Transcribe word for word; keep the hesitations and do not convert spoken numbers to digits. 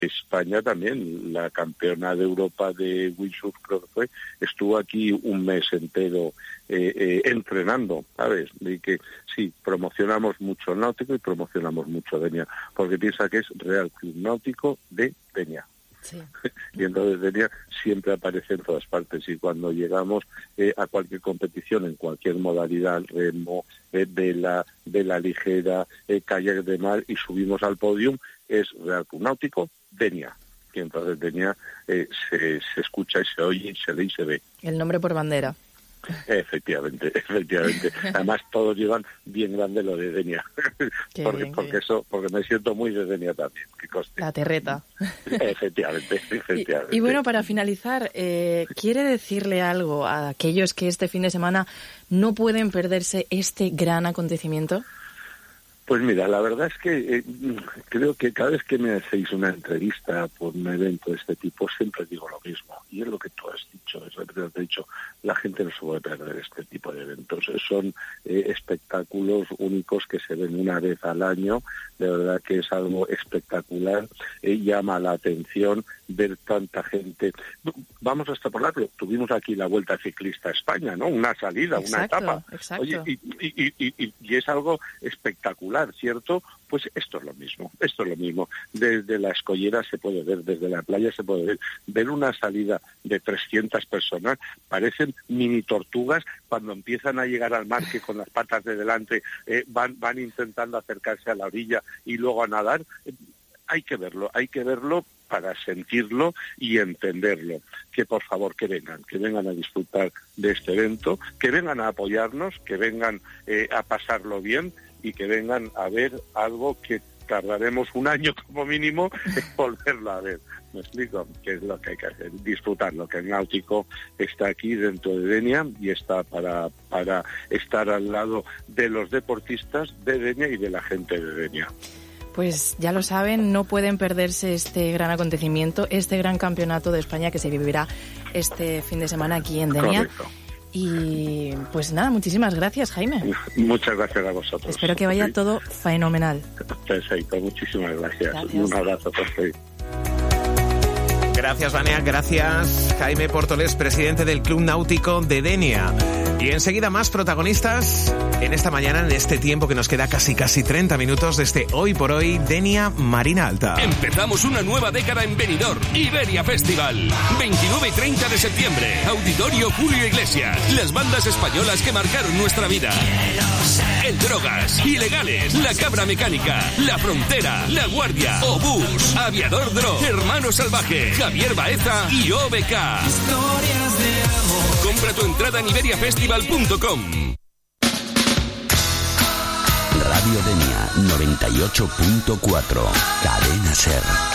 España también, la campeona de Europa de windsurf, creo que fue, estuvo aquí un mes entero eh, eh, entrenando, ¿sabes? Y que sí, promocionamos mucho el náutico y promocionamos mucho Denia, porque piensa que es Real Club Náutico de Denia. Sí. Y entonces Denia siempre aparece en todas partes, y cuando llegamos eh, a cualquier competición, en cualquier modalidad, remo, eh, vela, vela ligera, eh, kayak de mar, y subimos al podium, es Real Club Náutico Denia. Y entonces Denia eh, se, se escucha y se oye y se lee y se ve. El nombre por bandera. Efectivamente, efectivamente. Además todos llevan bien grande lo de Denia, porque, bien, porque eso, porque me siento muy de Denia también. Que coste. La terreta. Efectivamente, efectivamente. Y, y bueno, para finalizar, eh, ¿quiere decirle algo a aquellos que este fin de semana no pueden perderse este gran acontecimiento? Pues mira, la verdad es que eh, creo que cada vez que me hacéis una entrevista por un evento de este tipo, siempre digo lo mismo. Y es lo que tú has dicho, es lo que has dicho, la gente no se puede perder este tipo de eventos. Son eh, espectáculos únicos que se ven una vez al año. De verdad que es algo espectacular, eh, llama la atención ver tanta gente. Vamos a extrapolarlo. Tuvimos aquí la Vuelta Ciclista a España, ¿no? Una salida, exacto, una etapa. Exacto. Oye, y, y, y, y, y es algo espectacular, ¿cierto? Pues esto es lo mismo, esto es lo mismo. Desde la escollera se puede ver, desde la playa se puede ver. Ver una salida de trescientas personas, parecen mini tortugas cuando empiezan a llegar al mar, que con las patas de delante eh, van, van intentando acercarse a la orilla y luego a nadar. Eh, hay que verlo, hay que verlo para sentirlo y entenderlo. Que por favor que vengan, que vengan a disfrutar de este evento, que vengan a apoyarnos, que vengan eh, a pasarlo bien y que vengan a ver algo que tardaremos un año como mínimo en volverlo a ver. Me explico, que es lo que hay que hacer, disfrutarlo, que el náutico está aquí dentro de Denia y está para, para estar al lado de los deportistas de Denia y de la gente de Denia. Pues ya lo saben, no pueden perderse este gran acontecimiento, este gran campeonato de España que se vivirá este fin de semana aquí en Denia. Correcto. Y pues nada, muchísimas gracias, Jaime. Muchas gracias a vosotros. Espero que vaya sí. todo fenomenal. Perfecto, muchísimas gracias. gracias. Un abrazo, perfecto. Gracias, Vania. Gracias, Jaime Portolés, presidente del Club Náutico de Denia. Y enseguida más protagonistas en esta mañana, en este tiempo que nos queda casi casi treinta minutos desde Hoy por Hoy, Denia Marina Alta. Empezamos una nueva década en Benidorm, Iberia Festival. veintinueve y treinta de septiembre, Auditorio Julio Iglesias. Las bandas españolas que marcaron nuestra vida. El Drogas, Ilegales, La Cabra Mecánica, La Frontera, La Guardia, Obús, Aviador Dro, Hermano Salvaje, Javier Baeza y O B K. Historias de amor. Compra tu entrada en iberia festival punto com. Radio Denia noventa y ocho punto cuatro, Cadena Ser.